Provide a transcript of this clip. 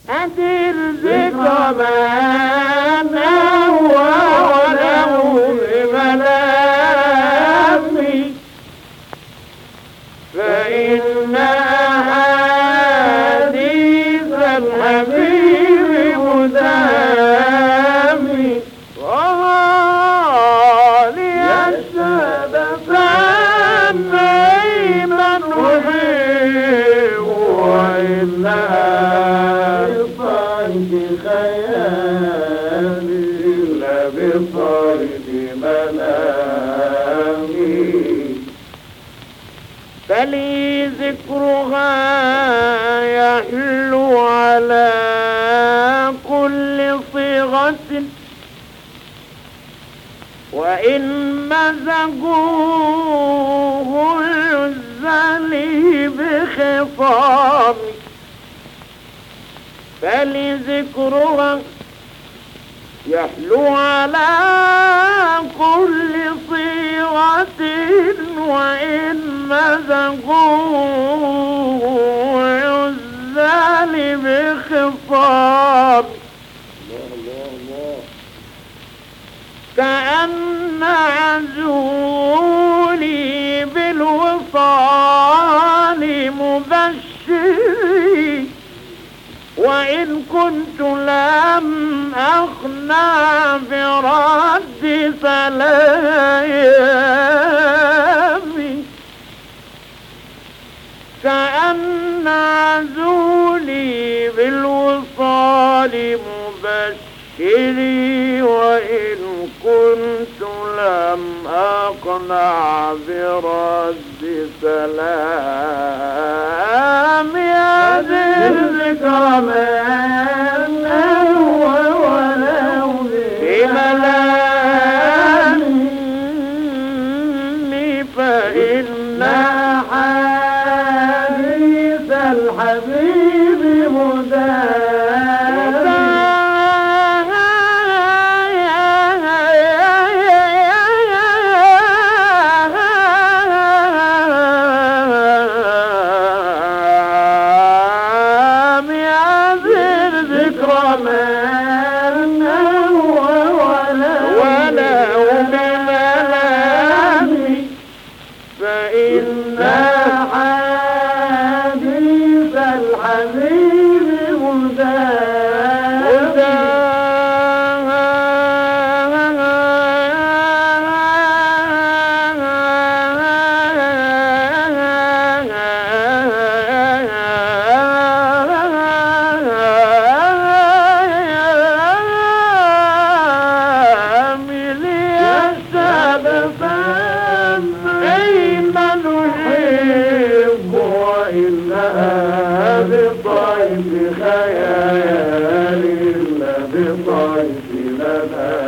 أدر ذكر من وله بملامي فإن حديث الحبيب مدامي وغالي الشهد فأني من أحب وإنها بطيب خيالي إلا بطيب منامي فلي ذكرها يحلو على كل صيغة وإن مزقوه الزلي بخصام فلذكرها يحلو على كل صيغة وإن مزقوه الزلي بخصام كأن عزولي بالوصال مبشري وإن كنت لم أخنع برد سلامي كأن عزولي بالوصال مبشري وإن كنت لم أقنع برد سلام يا ذي الذكر من هو ولو بملامي فإن حديث الحبيب بطيب خيالي إلا بطيب لنا